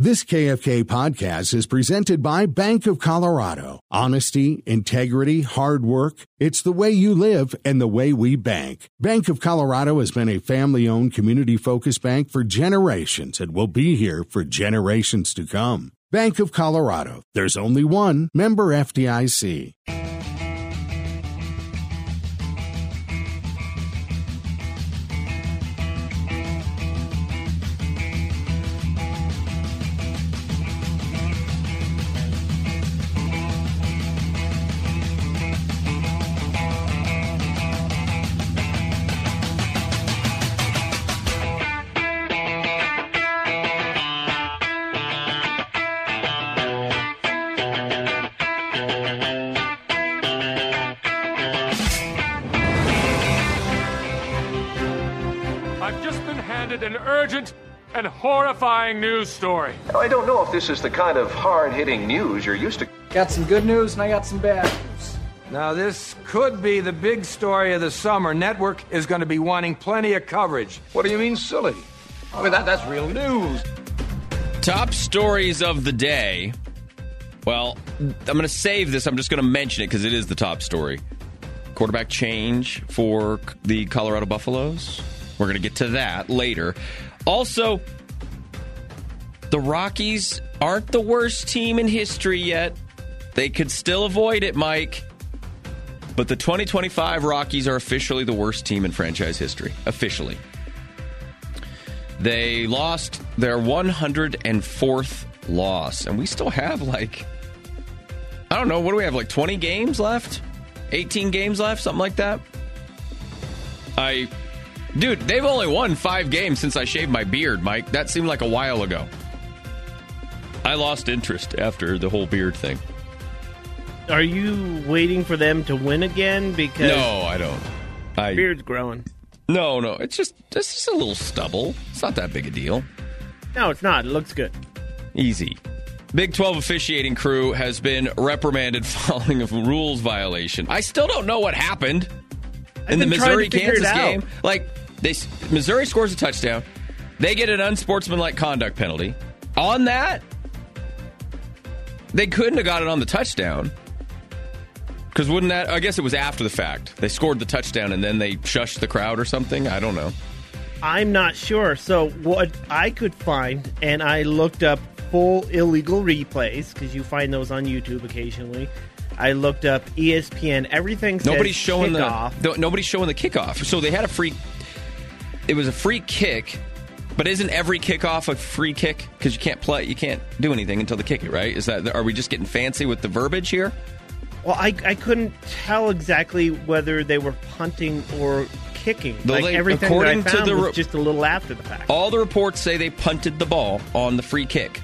This KFK podcast is presented by Bank of Colorado. Honesty, integrity, hard work. It's the way you live and the way we bank. Bank of Colorado has been a family-owned, community-focused bank for generations and will be here for generations to come. Bank of Colorado. There's only one. Member FDIC. An urgent and horrifying news story. Now, I don't know if this is the kind of hard-hitting news you're used to. Got some good news and I got some bad news. Now, this could be the big story of the summer. Network is going to be wanting plenty of coverage. What do you mean, silly? I mean, that's real news. Top stories of the day. Well, I'm going to save this. I'm just going to mention it because it is the top story. Quarterback change for the Colorado Buffaloes. We're going to get to that later. Also, the Rockies aren't the worst team in history yet. They could still avoid it, Mike. But the 2025 Rockies are officially the worst team in franchise history. Officially. They lost their 104th loss. And we still have, I don't know, what do we have, 20 games left? 18 games left? Something like that? Dude, they've only won 5 games since I shaved my beard, Mike. That seemed like a while ago. I lost interest after the whole beard thing. Are you waiting for them to win again? Because no, I don't. Beard's growing. No. It's just a little stubble. It's not that big a deal. No, it's not. It looks good. Easy. Big 12 officiating crew has been reprimanded following a rules violation. I still don't know what happened in the Missouri-Kansas game. Missouri scores a touchdown. They get an unsportsmanlike conduct penalty. On that, they couldn't have got it on the touchdown. Because I guess it was after the fact. They scored the touchdown and then they shushed the crowd or something. I don't know. I'm not sure. So what I could find, and I looked up full illegal replays, because you find those on YouTube occasionally. I looked up ESPN. Everything says nobody's showing kickoff. Nobody's showing the kickoff. So they had it was a free kick, but isn't every kickoff a free kick? Because you can't do anything until they kick it, right? Are we just getting fancy with the verbiage here? Well, I couldn't tell exactly whether they were punting or kicking. Everything according that I found was just a little after the fact. All the reports say they punted the ball on the free kick.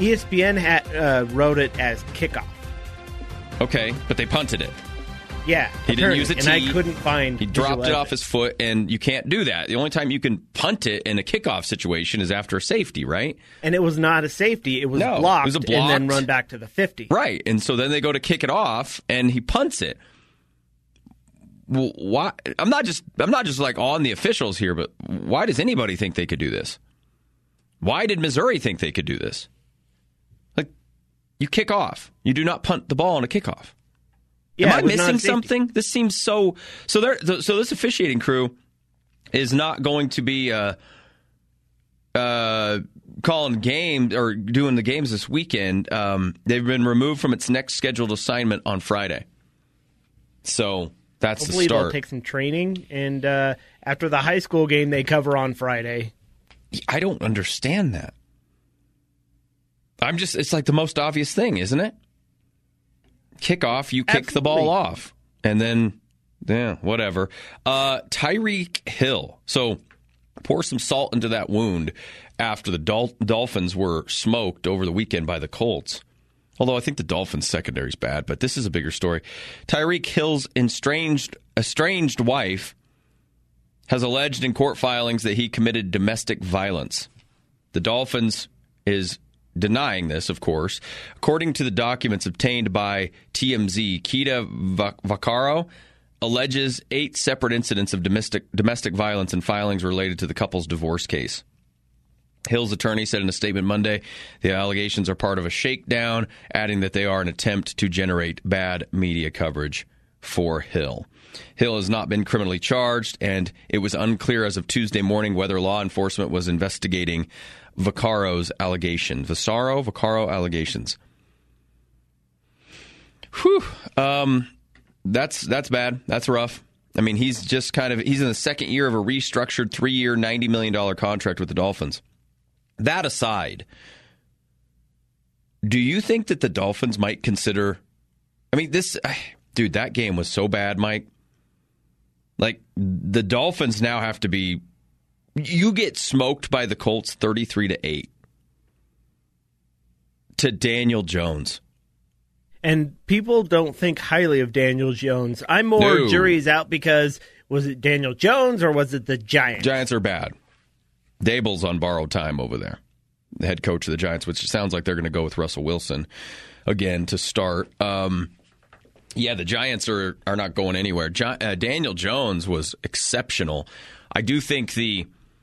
ESPN wrote it as kickoff. Okay, but they punted it. Yeah, he didn't use a tee. And I couldn't find. He dropped it off his foot, and you can't do that. The only time you can punt it in a kickoff situation is after a safety, right? And it was not a safety; it was blocked, and then run back to the 50. Right, and so then they go to kick it off, and he punts it. Well, why? I'm not just on the officials here, but why does anybody think they could do this? Why did Missouri think they could do this? You kick off. You do not punt the ball on a kickoff. Yeah, am I missing something? This seems so. So this officiating crew is not going to be calling games or doing the games this weekend. They've been removed from its next scheduled assignment on Friday. So that's hopefully the start. They'll take some training, and after the high school game, they cover on Friday. I don't understand that. It's like the most obvious thing, isn't it? Kickoff, you kick the ball off. And then, whatever. Tyreek Hill. So, pour some salt into that wound after the Dolphins were smoked over the weekend by the Colts. Although I think the Dolphins' secondary is bad, but this is a bigger story. Tyreek Hill's estranged wife has alleged in court filings that he committed domestic violence. The Dolphins is denying this, of course. According to the documents obtained by TMZ, Kita Vaccaro alleges 8 separate incidents of domestic violence and filings related to the couple's divorce case. Hill's attorney said in a statement Monday the allegations are part of a shakedown, adding that they are an attempt to generate bad media coverage for Hill. Hill has not been criminally charged, and it was unclear as of Tuesday morning whether law enforcement was investigating Vaccaro's allegations. Vaccaro allegations. Whew. That's bad. That's rough. I mean, he's in the second year of a restructured 3-year, $90 million contract with the Dolphins. That aside, do you think that the Dolphins might consider... I mean, dude, that game was so bad, Mike. Like, the Dolphins now have to be... You get smoked by the Colts 33-8 to Daniel Jones. And people don't think highly of Daniel Jones. I'm more jury's out because was it Daniel Jones or was it the Giants? Giants are bad. Dable's on borrowed time over there, the head coach of the Giants, which sounds like they're going to go with Russell Wilson again to start. Yeah, the Giants are not going anywhere. Daniel Jones was exceptional. I do think the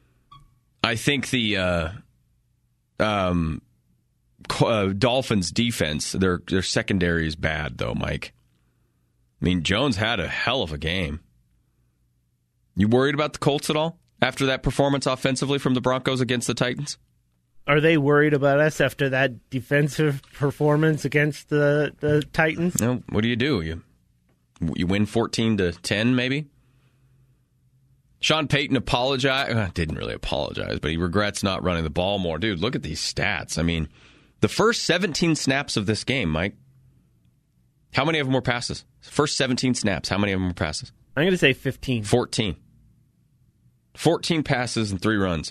Dolphins defense, their secondary is bad, though, Mike. I mean, Jones had a hell of a game. You worried about the Colts at all after that performance offensively from the Broncos against the Titans? Are they worried about us after that defensive performance against the Titans? No. What do? You win 14-10, maybe? Sean Payton didn't really apologize, but he regrets not running the ball more. Dude, look at these stats. I mean, the first 17 snaps of this game, Mike, how many of them were passes? First 17 snaps, how many of them were passes? I'm going to say 15. 14. 14 passes and 3 runs.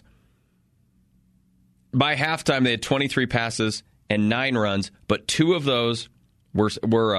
By halftime, they had 23 passes and 9 runs, but 2 of those were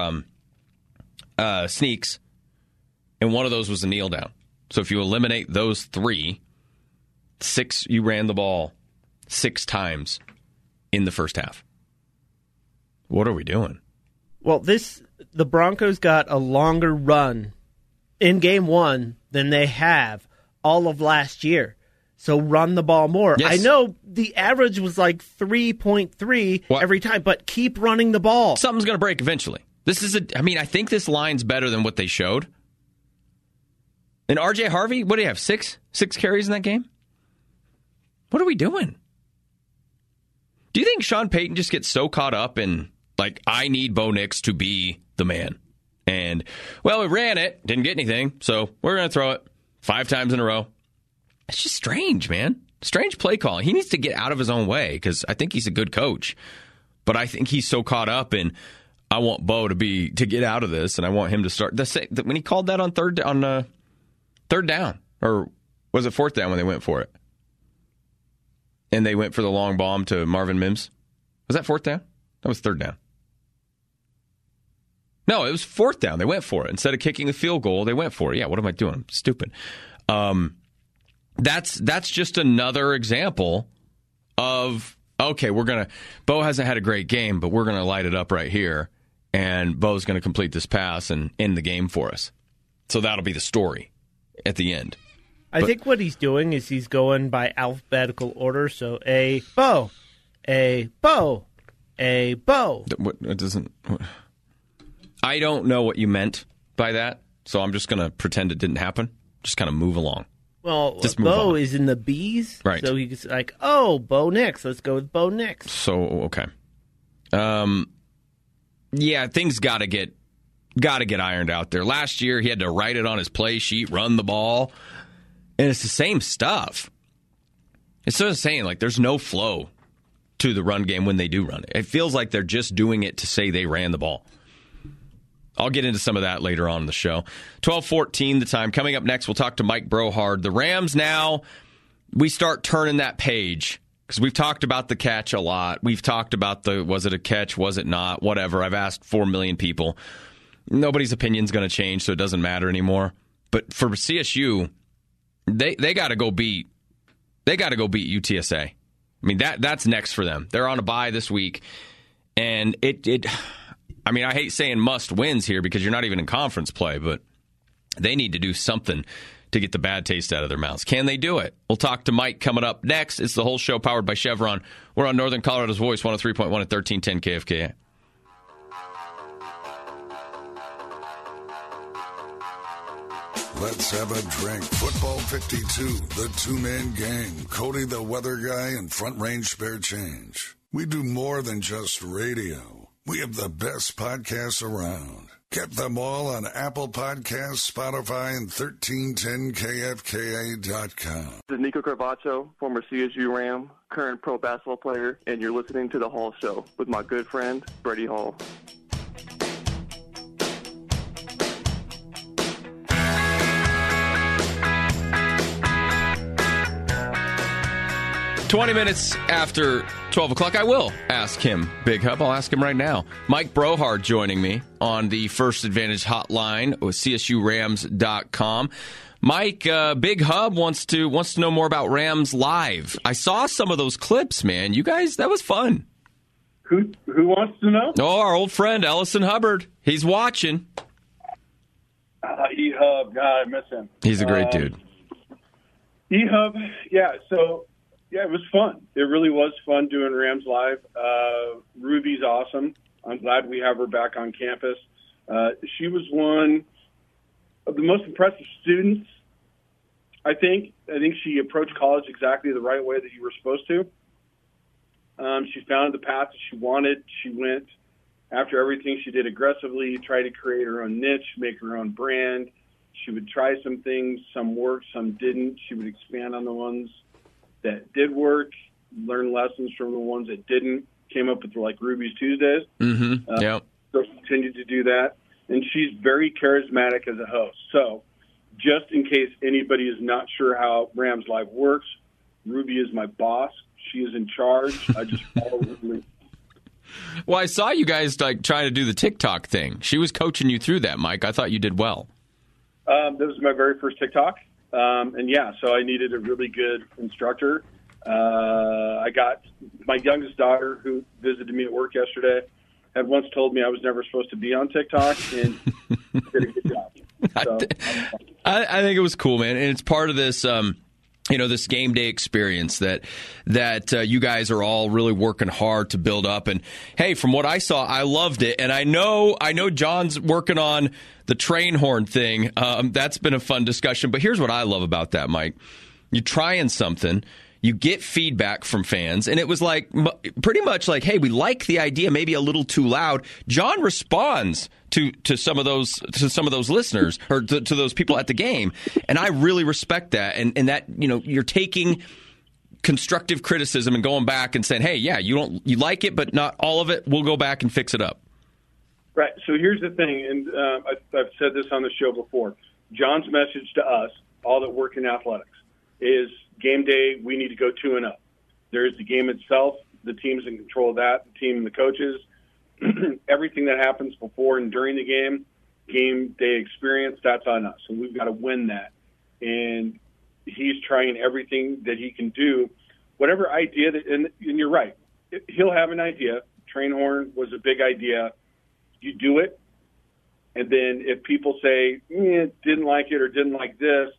sneaks, and 1 of those was a kneel down. So if you eliminate those 3, you ran the ball 6 times in the first half. What are we doing? Well, the Broncos got a longer run in game 1 than they have all of last year. So run the ball more. Yes. I know the average was like 3.3 every time, but keep running the ball. Something's going to break eventually. I think this line's better than what they showed. And RJ Harvey, what do you have, 6 carries in that game? What are we doing? Do you think Sean Payton just gets so caught up in, like, I need Bo Nix to be the man? And, well, we ran it, didn't get anything, so we're going to throw it 5 times in a row. It's just strange, man. Strange play calling. He needs to get out of his own way because I think he's a good coach. But I think he's so caught up in, I want Bo to get out of this, and I want him to start. When he called that on third down, or was it 4th down when they went for it? And they went for the long bomb to Marvin Mims. Was that 4th down? That was 3rd down. No, it was 4th down. They went for it. Instead of kicking the field goal, they went for it. Yeah, what am I doing? I'm stupid. That's just another example of, okay, Bo hasn't had a great game, but we're going to light it up right here, and Bo's going to complete this pass and end the game for us. So that'll be the story at the end. I think what he's doing is he's going by alphabetical order. So A, Bo, A, Bo, A, Bo. I don't know what you meant by that, so I'm just going to pretend it didn't happen. Just kind of move along. Well, Bo is in the B's, right? So he's like, oh, Bo Nix. Let's go with Bo Nix. So okay, yeah, things got to get ironed out there. Last year, he had to write it on his play sheet, run the ball, and it's the same stuff. It's sort of saying like there's no flow to the run game when they do run it. It feels like they're just doing it to say they ran the ball. I'll get into some of that later on in the show. 12:14 the time. Coming up next, we'll talk to Mike Brohard. The Rams now, we start turning that page because we've talked about the catch a lot. We've talked about was it a catch, was it not, whatever. I've asked 4 million people. Nobody's opinion's going to change, so it doesn't matter anymore. But for CSU, they got to go beat UTSA. I mean, that's next for them. They're on a bye this week, and I mean, I hate saying must wins here because you're not even in conference play, but they need to do something to get the bad taste out of their mouths. Can they do it? We'll talk to Mike coming up next. It's the whole show powered by Chevron. We're on Northern Colorado's Voice, 103.1 at 1310 KFKA. Let's have a drink. Football 52, the two-man gang. Cody the weather guy and Front Range Spare Change. We do more than just radio. We have the best podcasts around. Get them all on Apple Podcasts, Spotify, and 1310kfka.com. This is Nico Carvacho, former CSU Ram, current pro basketball player, and you're listening to The Hall Show with my good friend, Freddie Hall. "20 minutes after 12 o'clock, I will ask him, Big Hub. I'll ask him right now. Mike Brohard joining me on the First Advantage hotline with CSURams.com. Mike, Big Hub wants to know more about Rams Live. I saw some of those clips, man. You guys, that was fun. Who wants to know? Oh, our old friend, Ellison Hubbard. He's watching. E-Hub, God, I miss him. He's a great dude. E-Hub, yeah, so... Yeah, it was fun. It really was fun doing Rams Live. Ruby's awesome. I'm glad we have her back on campus. She was one of the most impressive students, I think. I think she approached college exactly the right way that you were supposed to. She found the path that she wanted. She went after everything. She did aggressively, tried to create her own niche, make her own brand. She would try some things. Some worked, some didn't. She would expand on the ones that did work, learn lessons from the ones that didn't, came up with like Ruby's Tuesdays. Mm-hmm. Yep. So continued to do that. And she's very charismatic as a host. So just in case anybody is not sure how Rams Live works, Ruby is my boss. She is in charge. I just follow Ruby. Well, I saw you guys like trying to do the TikTok thing. She was coaching you through that, Mike. I thought you did well. That was my very first TikTok. And yeah, so I needed a really good instructor. I got my youngest daughter, who visited me at work yesterday, had once told me I was never supposed to be on TikTok, and did a good job. So, I think it was cool, man. And it's part of this, this game day experience that you guys are all really working hard to build up. And hey, from what I saw, I loved it. And I know John's working on the train horn thing. That's been a fun discussion. But here's what I love about that, Mike. You're trying something. You get feedback from fans, and it was like pretty much like, hey, we like the idea, maybe a little too loud. John responds to some of those listeners or to those people at the game, and I really respect that. And that you're taking constructive criticism and going back and saying, hey, yeah, you like it, but not all of it. We'll go back and fix it up. Right. So here's the thing, and I've said this on the show before. John's message to us, all that work in athletics, is game day, we need to go 2-0. There's the game itself. The team's in control of that, the team and the coaches. Everything that happens before and during the game day experience, that's on us. And we've got to win that. And he's trying everything that he can do. Whatever idea, and you're right, he'll have an idea. Train horn was a big idea. You do it. And then if people say, didn't like it or didn't like this,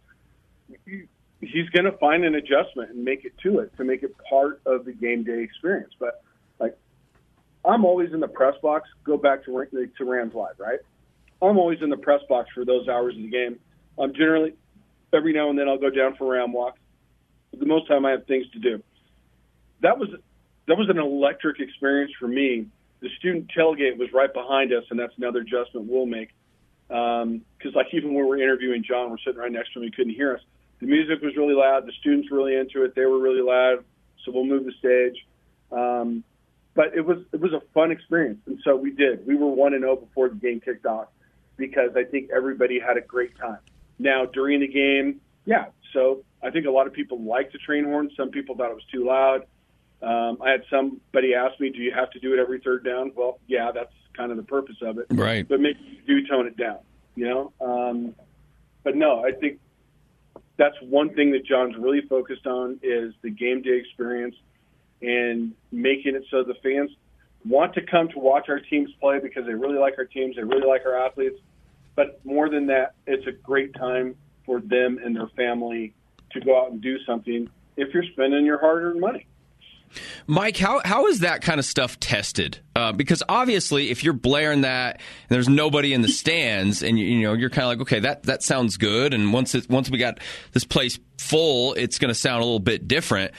he's going to find an adjustment and make it to make it part of the game day experience. But like, I'm always in the press box. Go back to Rams Live, right? I'm always in the press box for those hours of the game. I'm generally, every now and then I'll go down for a Ram walk. But the most time I have things to do. That was an electric experience for me. The student tailgate was right behind us, and that's another adjustment we'll make. Because like even when we're interviewing John, we're sitting right next to him, he couldn't hear us. The music was really loud. The students were really into it. They were really loud. So we'll move the stage. But it was a fun experience. And so we did. We were 1-0 before the game kicked off because I think everybody had a great time. Now, during the game, yeah. So I think a lot of people liked the train horn. Some people thought it was too loud. I had somebody ask me, do you have to do it every third down? Well, yeah, that's kind of the purpose of it. Right. But maybe you do tone it down, But no, I think that's one thing that John's really focused on is the game day experience and making it so the fans want to come to watch our teams play because they really like our teams, they really like our athletes. But more than that, it's a great time for them and their family to go out and do something if you're spending your hard-earned money. Mike, how is that kind of stuff tested? Because obviously, if you're blaring that and there's nobody in the stands, and you're kind of like, okay, that sounds good. And once we got this place full, it's going to sound a little bit different.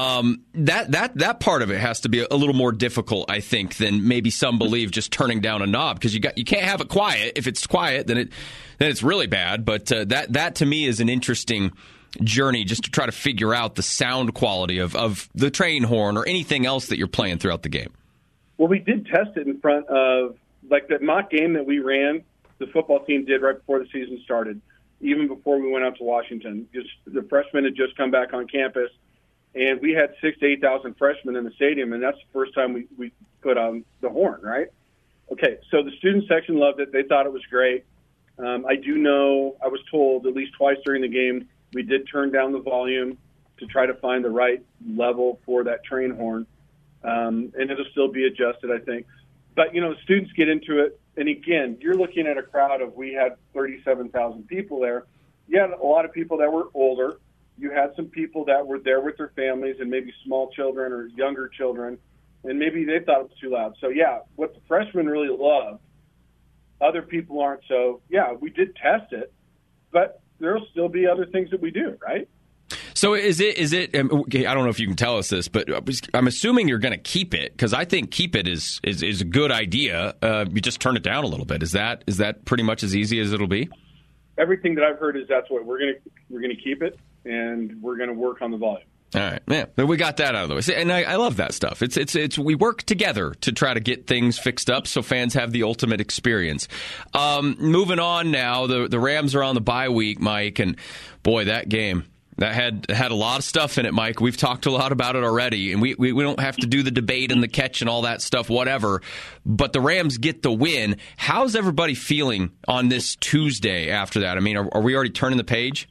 That part of it has to be a little more difficult, I think, than maybe some believe just turning down a knob, because you can't have it quiet. If it's quiet, then it's really bad. But that to me is an interesting journey, just to try to figure out the sound quality of the train horn or anything else that you're playing throughout the game. Well, we did test it in front of, like, the mock game that we ran, the football team did right before the season started, even before we went out to Washington. The freshmen had just come back on campus, and we had 6,000 to 8,000 freshmen in the stadium, and that's the first time we put on the horn, right? Okay, so the student section loved it. They thought it was great. I do know, I was told at least twice during the game, we did turn down the volume to try to find the right level for that train horn, and it'll still be adjusted, I think. But, the students get into it, and again, you're looking at a crowd of, we had 37,000 people there. You had a lot of people that were older. You had some people that were there with their families and maybe small children or younger children, and maybe they thought it was too loud. So, yeah, what the freshmen really loved, other people aren't. So, yeah, we did test it, but there'll still be other things that we do, right? So is it? I don't know if you can tell us this, but I'm assuming you're going to keep it, because I think keep it is a good idea. You just turn it down a little bit. Is that pretty much as easy as it'll be? Everything that I've heard is that's what we're going to keep it, and we're going to work on the volume. All right, man. We got that out of the way, and I love that stuff. It's we work together to try to get things fixed up so fans have the ultimate experience. Moving on now, the Rams are on the bye week, Mike, and boy, that game that had a lot of stuff in it, Mike. We've talked a lot about it already, and we don't have to do the debate and the catch and all that stuff, whatever. But the Rams get the win. How's everybody feeling on this Tuesday after that? I mean, are we already turning the page?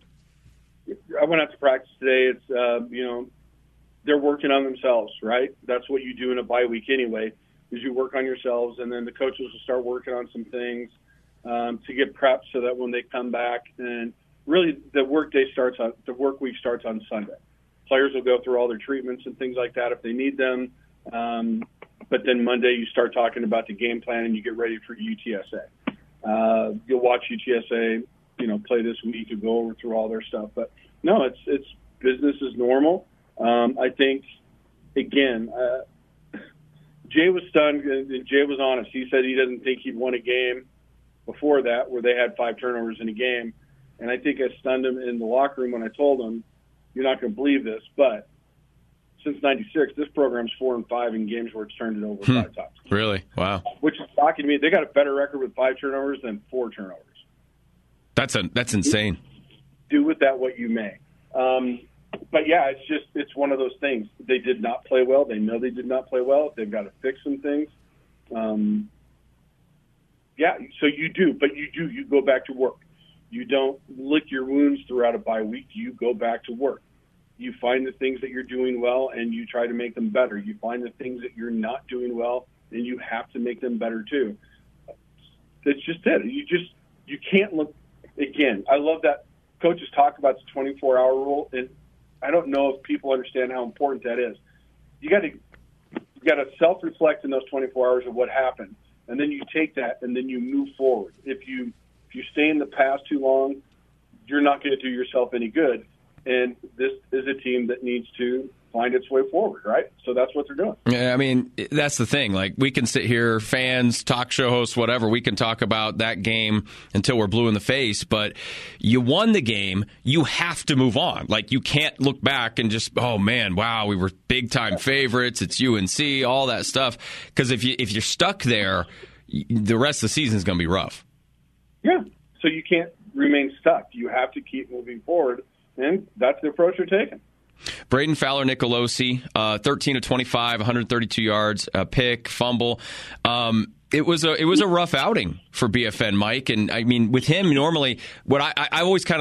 I went out to practice today. It's, they're working on themselves, right? That's what you do in a bye week anyway, is you work on yourselves, and then the coaches will start working on some things to get prepped so that when they come back, and really the work week starts on Sunday. Players will go through all their treatments and things like that if they need them. But then Monday you start talking about the game plan and you get ready for UTSA. You'll watch UTSA, play this week and go through all their stuff. But no, it's business as normal. I think, again, Jay was stunned, and Jay was honest. He said he doesn't think he'd won a game before that where they had 5 turnovers in a game. And I think I stunned him in the locker room when I told him, you're not going to believe this, but since '96, this program's 4-5 in games where it's turned it over 5 times. Really? Wow. Which is shocking to me. They got a better record with 5 turnovers than 4 turnovers. That's insane. Do with that what you may. But yeah, it's one of those things. They did not play well. They know they did not play well. They've got to fix some things. Yeah, so you do, but you go back to work. You don't lick your wounds throughout a bye week. You go back to work. You find the things that you're doing well, and you try to make them better. You find the things that you're not doing well, and you have to make them better too. That's just it. You can't look. Again, I love that coaches talk about the 24-hour rule, and I don't know if people understand how important that is. You got to self-reflect in those 24 hours of what happened, and then you take that and then you move forward. If you stay in the past too long, you're not going to do yourself any good. And this is a team that needs to find its way forward, right? So that's what they're doing. Yeah, I mean, that's the thing. Like, we can sit here, fans, talk show hosts, whatever, we can talk about that game until we're blue in the face, but you won the game, you have to move on. Like, you can't look back and just, oh man, wow, we were big-time favorites, it's UNC, all that stuff. Because if you're stuck there, the rest of the season is going to be rough. Yeah, so you can't remain stuck. You have to keep moving forward, and that's the approach you're taking. Braden Fowler-Nicolosi, 13 of 25, 132 yards, a pick, fumble. It was a rough outing for BFN, Mike. And I mean, with him, normally, what I always kind of like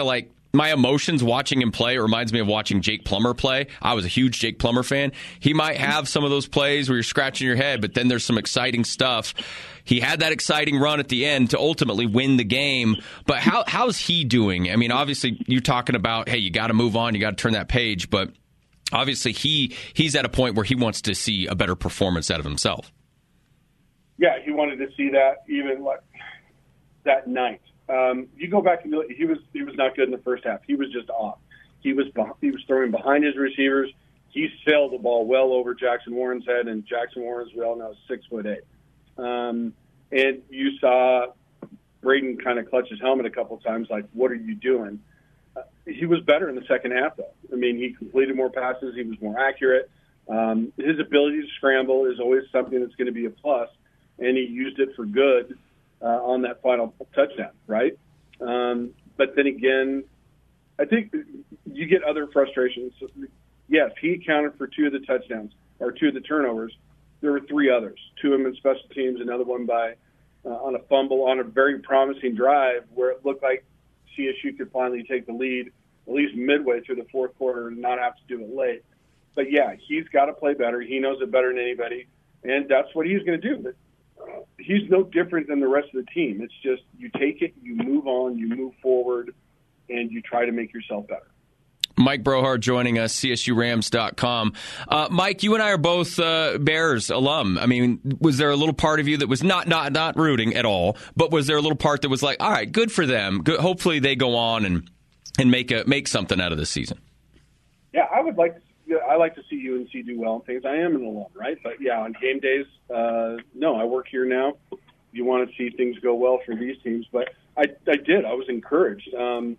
my emotions watching him play. It reminds me of watching Jake Plummer play. I was a huge Jake Plummer fan. He might have some of those plays where you're scratching your head, but then there's some exciting stuff. He had that exciting run at the end to ultimately win the game. But how's he doing? I mean, obviously, you're talking about, hey, you got to move on, you got to turn that page. But obviously, he's at a point where he wants to see a better performance out of himself. Yeah, he wanted to see that even like that night. You go back and he was not good in the first half. He was just off. He was throwing behind his receivers. He sailed the ball well over Jackson Warren's head, and Jackson Warren, as we all know, is 6'8". And you saw Braden kind of clutch his helmet a couple of times, like, what are you doing? He was better in the second half, though. I mean, he completed more passes. He was more accurate. His ability to scramble is always something that's going to be a plus, and he used it for good on that final touchdown, right? But then again, I think you get other frustrations. Yes, he accounted for 2 of the touchdowns, or 2 of the turnovers. There were 3 others, 2 of them in special teams, another one by on a fumble on a very promising drive where it looked like CSU could finally take the lead, at least midway through the fourth quarter, and not have to do it late. But, yeah, he's got to play better. He knows it better than anybody, and that's what he's going to do. But he's no different than the rest of the team. It's just you take it, you move on, you move forward, and you try to make yourself better. Mike Brohard joining us, CSURams.com. Mike, you and I are both Bears alum. I mean, was there a little part of you that was not rooting at all, but was there a little part that was like, all right, good for them. Good, hopefully they go on and make something out of this season? Yeah, I like to see UNC do well and things. I am an alum, right? But, yeah, on game days, no, I work here now. You want to see things go well for these teams. But I did. I was encouraged.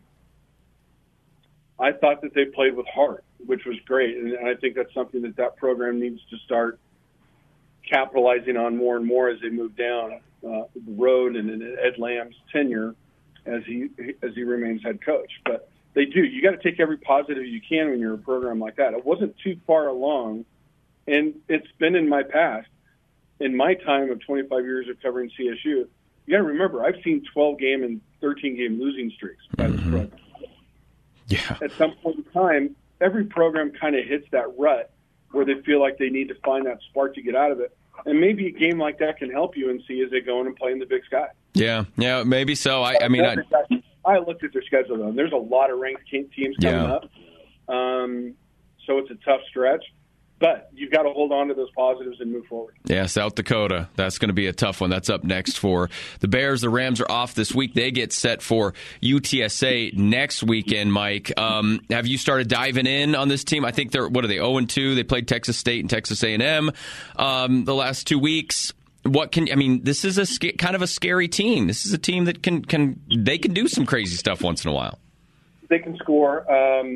I thought that they played with heart, which was great. And I think that's something that program needs to start capitalizing on more and more as they move down the road and in Ed Lamb's tenure as he remains head coach. But they do. You got to take every positive you can when you're a program like that. It wasn't too far along, and it's been in my past. In my time of 25 years of covering CSU, you got to remember, I've seen 12-game and 13-game losing streaks by this program. Yeah. At some point in time, every program kind of hits that rut where they feel like they need to find that spark to get out of it. And maybe a game like that can help UNC as they go in and play in the Big Sky. Yeah, maybe so. I looked at their schedule, though, and there's a lot of ranked teams coming up. So it's a tough stretch. But you've got to hold on to those positives and move forward. Yeah, South Dakota. That's going to be a tough one. That's up next for the Bears. The Rams are off this week. They get set for UTSA next weekend, Mike. Have you started diving in on this team? I think they're, 0-2? They played Texas State and Texas A&M the last 2 weeks. This is kind of a scary team. This is a team that can do some crazy stuff once in a while. They can score.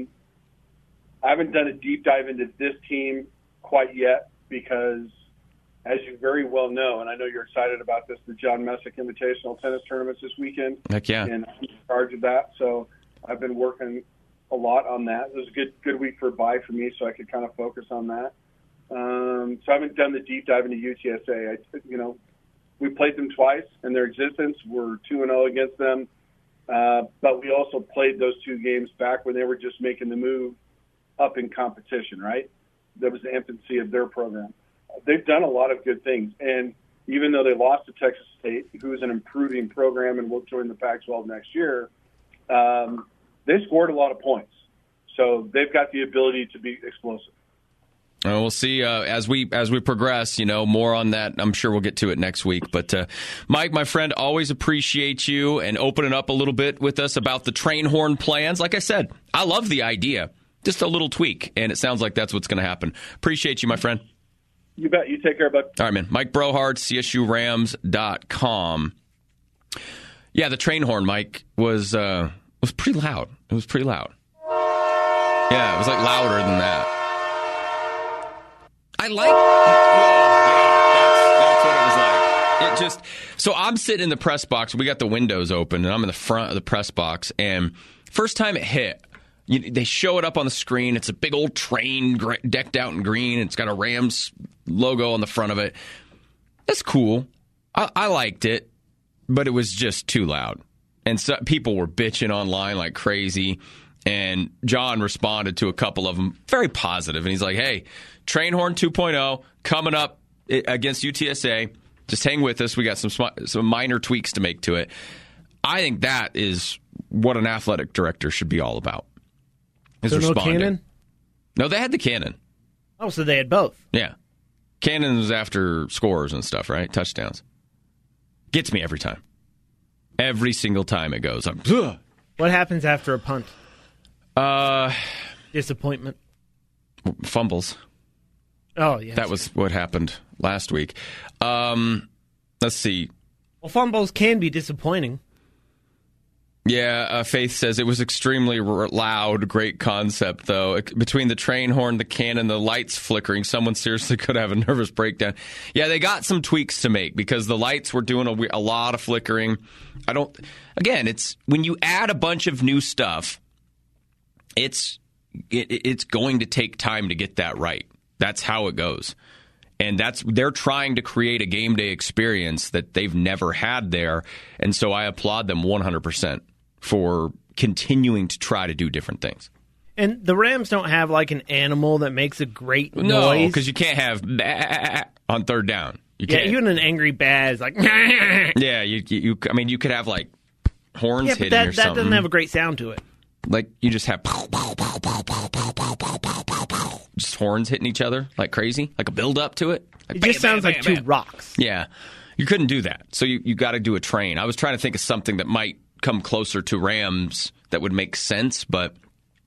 I haven't done a deep dive into this team quite yet because, as you very well know, and I know you're excited about this, the John Messick Invitational Tennis Tournament's this weekend. Heck yeah. And I'm in charge of that, so I've been working a lot on that. It was a good week for a bye for me, so I could kind of focus on that. So I haven't done the deep dive into UTSA. We played them twice in their existence. We're 2-0 against them. But we also played those 2 games back when they were just making the move up in competition, right? That was the infancy of their program. They've done a lot of good things. And even though they lost to Texas State, who is an improving program and will join the Pac-12 next year, they scored a lot of points. So they've got the ability to be explosive. We'll see as we progress, more on that. I'm sure we'll get to it next week. But, Mike, my friend, always appreciate you and opening up a little bit with us about the train horn plans. Like I said, I love the idea. Just a little tweak, and it sounds like that's what's going to happen. Appreciate you, my friend. You bet. You take care, bud. All right, man. Mike Brohard, CSURams.com. Yeah, the train horn, Mike, was pretty loud. It was pretty loud. Yeah, it was like louder than that. I like. That's what it was like. It just. So I'm sitting in the press box. We got the windows open, and I'm in the front of the press box. And first time it hit, they show it up on the screen. It's a big old train decked out in green. It's got a Rams logo on the front of it. That's cool. I liked it, but it was just too loud. And so people were bitching online like crazy. And John responded to a couple of them very positive. And he's like, hey, Trainhorn 2.0 coming up against UTSA. Just hang with us. We got some minor tweaks to make to it. I think that is what an athletic director should be all about. So no cannon? No, they had the cannon. Oh, so they had both. Yeah. Cannon was after scores and stuff, right? Touchdowns. Gets me every time. Every single time it goes. What happens after a punt? Disappointment. Fumbles. Oh, yeah. That was what happened last week. Let's see. Well, fumbles can be disappointing. Yeah, Faith says it was extremely loud. Great concept, though. Between the train horn, the cannon, the lights flickering, someone seriously could have a nervous breakdown. Yeah, they got some tweaks to make because the lights were doing a lot of flickering. Again, it's when you add a bunch of new stuff, it's going to take time to get that right. That's how it goes. And they're trying to create a game day experience that they've never had there. And so I applaud them 100% for continuing to try to do different things. And the Rams don't have like an animal that makes a great noise. No, because you can't have on third down. You can't. Even an angry bat is like. Yeah, you. I mean, you could have like horns hitting or something. That doesn't have a great sound to it. Like you just have just horns hitting each other like crazy, like a build up to it. Like it just sounds like two rocks. Yeah, you couldn't do that. So you got to do a train. I was trying to think of something that might come closer to Rams that would make sense, but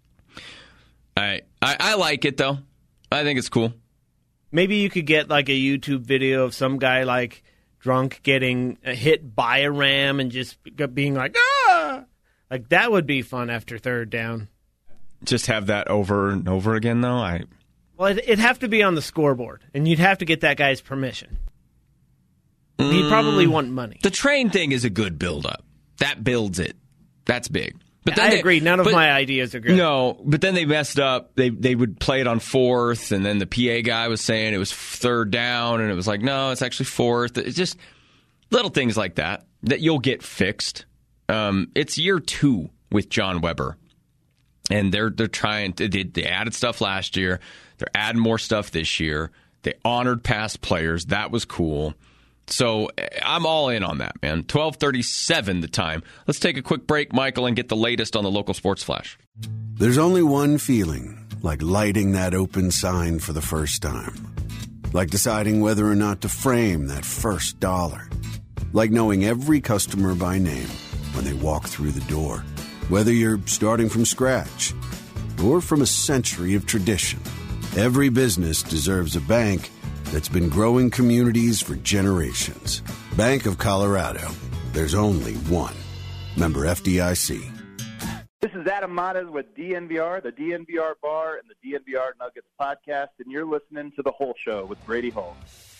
I like it though. I think it's cool. Maybe you could get like a YouTube video of some guy like drunk getting hit by a ram and just being like, ah! Like that would be fun after third down. Just have that over and over again though? Well, it'd have to be on the scoreboard, and you'd have to get that guy's permission. He'd probably want money. The train thing is a good build-up. That builds it. That's big. But then I agree. None of my ideas are good. No, but then they messed up. They would play it on fourth, and then the PA guy was saying it was third down, and it was like, no, it's actually fourth. It's just little things like that you'll get fixed. It's year 2 with John Weber, and they're trying. They added stuff last year. They're adding more stuff this year. They honored past players. That was cool. So I'm all in on that, man. 12:37 the time. Let's take a quick break, Michael, and get the latest on the local sports flash. There's only one feeling, like lighting that open sign for the first time. Like deciding whether or not to frame that first dollar. Like knowing every customer by name when they walk through the door. Whether you're starting from scratch or from a century of tradition. Every business deserves a bank that's been growing communities for generations. Bank of Colorado. There's only one. Member FDIC. This is Adam Matas with DNVR, the DNVR Bar, and the DNVR Nuggets podcast, and you're listening to The Whole Show with Brady Hall.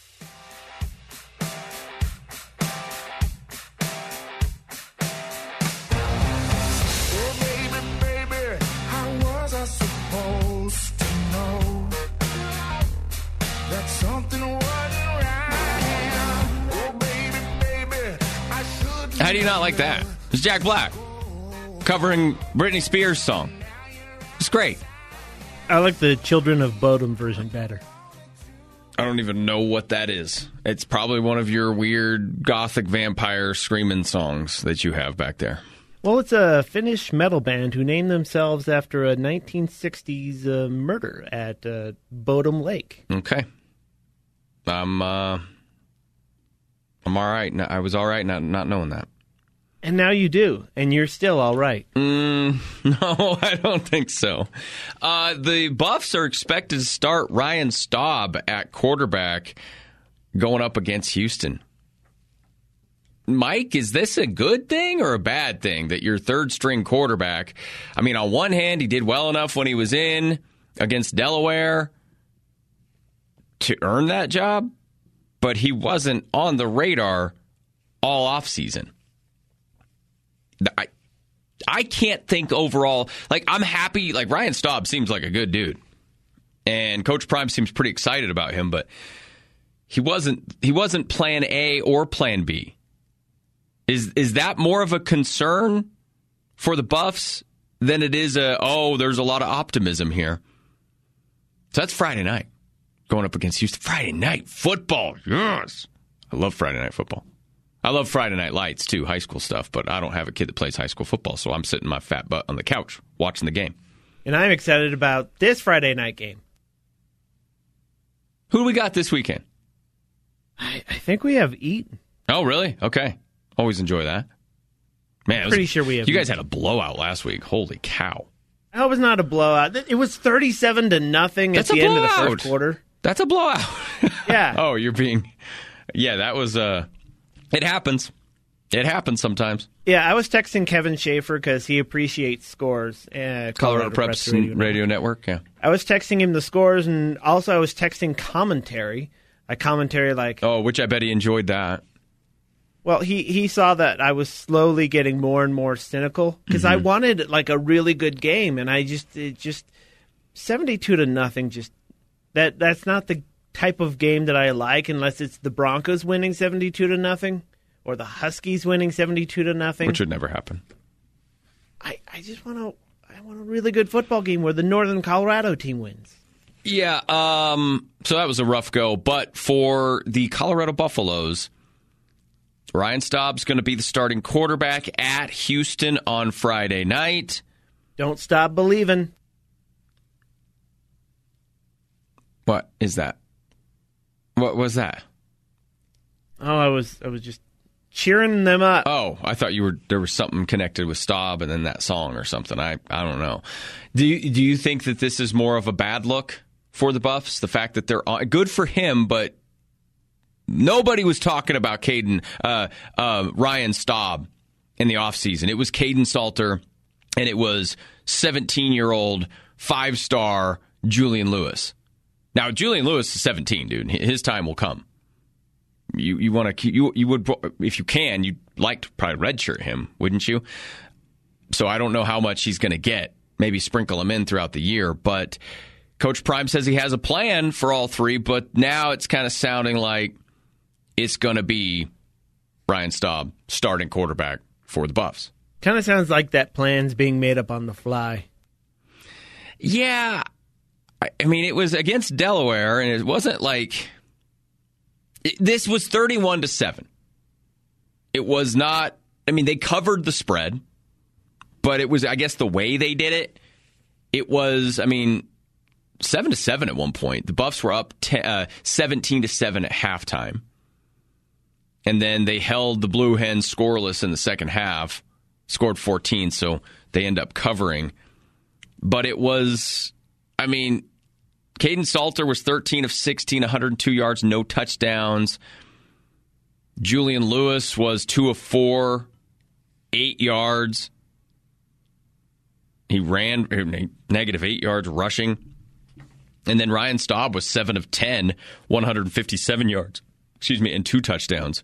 Oh, baby, how was I supposed to know that something wasn't right? Oh, baby, I should. How do you not like that? It's Jack Black covering Britney Spears' song. It's great. I like the Children of Bodom version better. I don't even know what that is. It's probably one of your weird gothic vampire screaming songs that you have back there. Well, it's a Finnish metal band who named themselves after a 1960s murder at Bodom Lake. Okay. I'm all right. I was all right not knowing that. And now you do, and you're still all right. No, I don't think so. The Buffs are expected to start Ryan Staub at quarterback going up against Houston. Mike, is this a good thing or a bad thing that your third-string quarterback, I mean, on one hand, he did well enough when he was in against Delaware to earn that job, but he wasn't on the radar all offseason. I can't think overall, like, I'm happy, like, Ryan Staub seems like a good dude, and Coach Prime seems pretty excited about him, but he wasn't plan A or plan B. Is that more of a concern for the Buffs than it is there's a lot of optimism here. So that's Friday night. Going up against Houston. Friday night football. Yes. I love Friday night football. I love Friday Night Lights, too, high school stuff, but I don't have a kid that plays high school football, so I'm sitting my fat butt on the couch watching the game. And I'm excited about this Friday night game. Who do we got this weekend? I think we have Eaton. Oh, really? Okay. Always enjoy that. Man, Pretty sure we have you guys had a blowout last week. Holy cow. That was not a blowout. It was 37-0 at the end of the first quarter. That's a blowout. Yeah. Oh, you're being... Yeah, that was... It happens. It happens sometimes. Yeah, I was texting Kevin Schaefer because he appreciates scores. Colorado Preps Radio Network, yeah. I was texting him the scores, and also I was texting commentary. A commentary like... Oh, which I bet he enjoyed that. Well, he saw that I was slowly getting more and more cynical because I wanted like a really good game, and it just 72-0. Just that's not the type of game that I like unless it's the Broncos winning 72-0 or the Huskies winning 72-0, which would never happen. I just want a really good football game where the Northern Colorado team wins. Yeah, so that was a rough go, but for the Colorado Buffaloes, Ryan Staub's going to be the starting quarterback at Houston on Friday night. Don't stop believing. What is that? What was that? Oh, I was just cheering them up. Oh, I thought there was something connected with Staub and then that song or something. I don't know. Do you think that this is more of a bad look for the Buffs? The fact that they're good for him, but nobody was talking about Ryan Staub in the offseason. It was Caden Salter, and it was 17-year-old 5-star Julian Lewis. Now, Julian Lewis is 17, dude. His time will come. You want to you would, if you can, you'd like to probably redshirt him, wouldn't you? So I don't know how much he's going to get. Maybe sprinkle him in throughout the year, but Coach Prime says he has a plan for all three, but now it's kind of sounding like it's going to be Ryan Staub, starting quarterback for the Buffs. Kind of sounds like that plan's being made up on the fly. Yeah. I mean, it was against Delaware, and it wasn't like... This was 31-7. It was not... I mean, they covered the spread, but it was, I guess, the way they did it, it was, 7-7 at one point. The Buffs were up 17-7 at halftime. And then they held the Blue Hens scoreless in the second half, scored 14, so they end up covering. But it was, Caden Salter was 13 of 16, 102 yards, no touchdowns. Julian Lewis was 2 of 4, 8 yards. He ran negative 8 yards rushing. And then Ryan Staub was 7 of 10, 157 yards. And 2 touchdowns.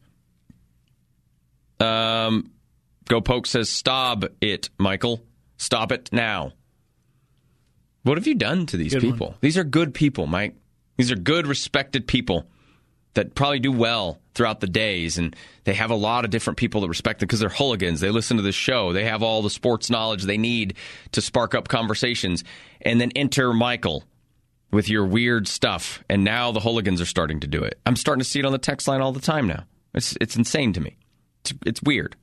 Go Poke says, stop it, Michael. Stop it now. What have you done to these people? One. These are good people, Mike. These are good, respected people that probably do well throughout the days, and they have a lot of different people that respect them because they're hooligans. They listen to this show. They have all the sports knowledge they need to spark up conversations. And then enter Michael with your weird stuff, and now the hooligans are starting to do it. I'm starting to see it on the text line all the time now. It's insane to me. It's weird.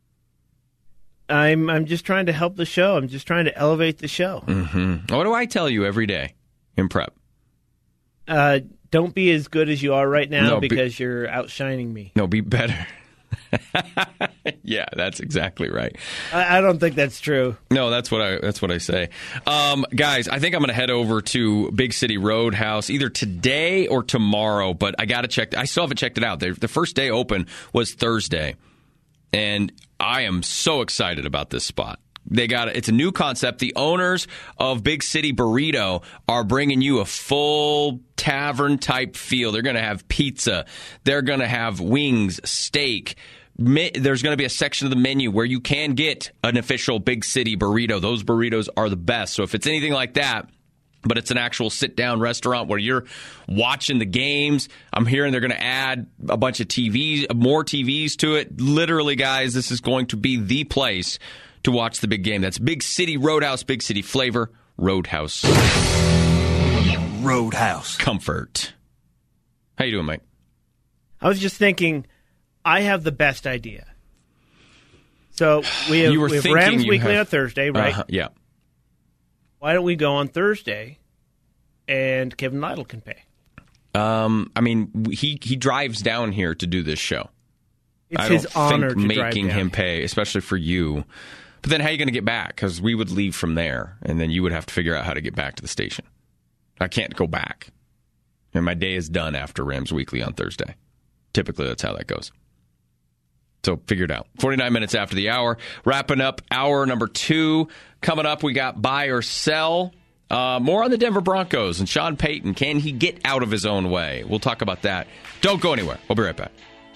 I'm just trying to help the show. I'm just trying to elevate the show. Mm-hmm. What do I tell you every day in prep? Don't be as good as you are right now because you're outshining me. No, be better. Yeah, that's exactly right. I don't think that's true. No, that's what I say. Guys, I think I'm going to head over to Big City Roadhouse either today or tomorrow, but I got to check. I still haven't checked it out. The first day open was Thursday, and I am so excited about this spot. It's a new concept. The owners of Big City Burrito are bringing you a full tavern type feel. They're going to have pizza. They're going to have wings, steak. There's going to be a section of the menu where you can get an official Big City Burrito. Those burritos are the best. So if it's anything like that, but it's an actual sit-down restaurant where you're watching the games, I'm hearing they're going to add a bunch of TVs, more TVs to it. Literally, guys, this is going to be the place to watch the big game. That's Big City Roadhouse, Big City Flavor, Roadhouse. Roadhouse. Comfort. How you doing, Mike? I was just thinking, I have the best idea. So we have Rams Weekly on Thursday, right? Yeah. Why don't we go on Thursday, and Kevin Lytle can pay? I mean, he drives down here to do this show. It's his honor to making drive him down. pay, especially for you. But then how are you going to get back? Because we would leave from there, and then you would have to figure out how to get back to the station. I can't go back. And my day is done after Rams Weekly on Thursday. Typically, that's how that goes. So figure it out. 49 minutes after the hour. Wrapping up hour number 2. Coming up, we got buy or sell. More on the Denver Broncos and Sean Payton. Can he get out of his own way? We'll talk about that. Don't go anywhere. We'll be right back.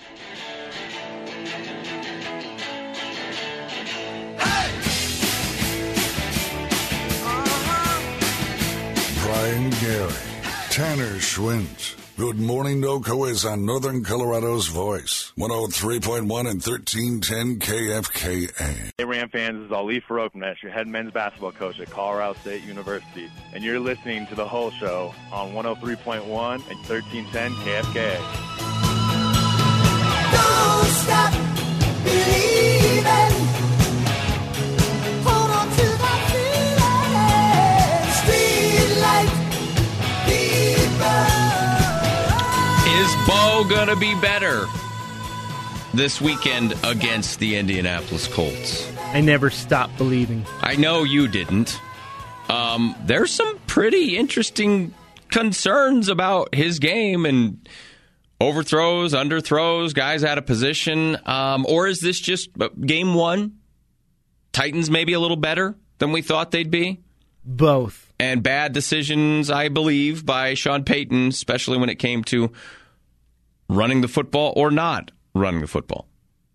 Brian Gary, Tanner Schwint. Good Morning NoCo is on Northern Colorado's Voice, 103.1 and 1310 KFKA. Hey, Ram fans, this is Ali Farokhmanesh, your head men's basketball coach at Colorado State University, and you're listening to The Whole Show on 103.1 and 1310 KFKA. Don't stop believing. Hold on to that feeling. Street light people. Is Bo going to be better this weekend against the Indianapolis Colts? I never stopped believing. I know you didn't. There's some pretty interesting concerns about his game and overthrows, underthrows, guys out of position. Or is this just game one? Titans maybe a little better than we thought they'd be? Both. And bad decisions, I believe, by Sean Payton, especially when it came to running the football or not running the football.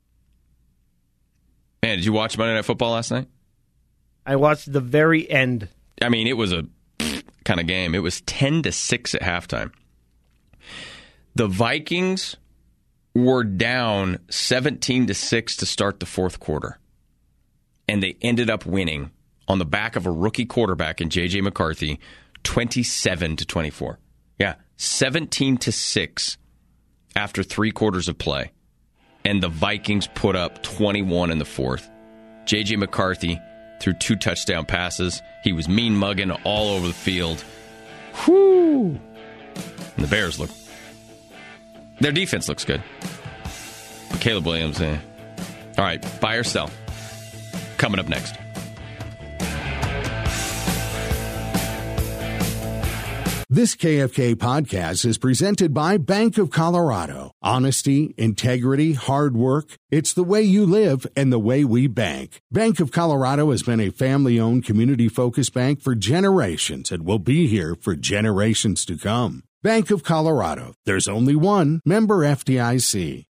Man, did you watch Monday Night Football last night? I watched the very end. I mean, it was a kind of game. It was 10-6 at halftime. The Vikings were down 17-6 to start the fourth quarter. And they ended up winning on the back of a rookie quarterback in J.J. McCarthy, 27-24. Yeah, 17-6 after 3 quarters of play. And the Vikings put up 21 in the fourth. J.J. McCarthy threw 2 touchdown passes. He was mean mugging all over the field. Whoo! And the Bears look. Their defense looks good. But Caleb Williams, All right, buy or sell. Coming up next. This KFK podcast is presented by Bank of Colorado. Honesty, integrity, hard work. It's the way you live and the way we bank. Bank of Colorado has been a family-owned, community-focused bank for generations and will be here for generations to come. Bank of Colorado. There's only one. Member FDIC.